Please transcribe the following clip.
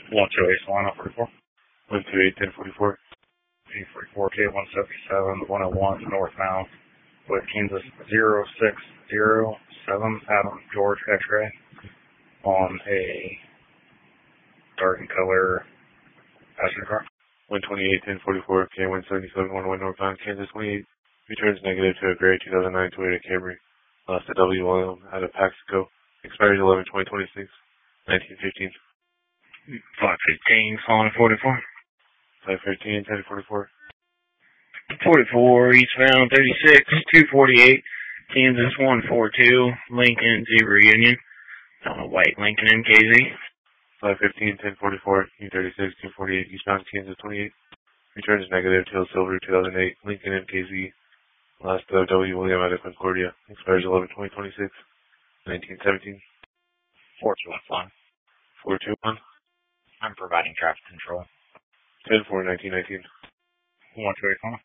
128 Solano 44. 128 1044. P44 K177 101 northbound with Kansas 0607 Adam George X-ray on a dark color passenger car. 128 1044 K177 101 northbound Kansas 28. Returns negative to a gray 2009 Toyota Camry. Lost to W. William out of Paxico. Expired 11/20/26. 1915. 515 Solano 44. 515 1044. 44 eastbound 36 248 Kansas 142 Lincoln Z Reunion on a white Lincoln MKZ. 515 1044 U36 248 eastbound Kansas 28. Returns negative till silver 2008 Lincoln MKZ. Last W. William out of Concordia. Expires 11/20/26. 1917. 421. 421. I'm providing traffic control. 10/4/1919. 125.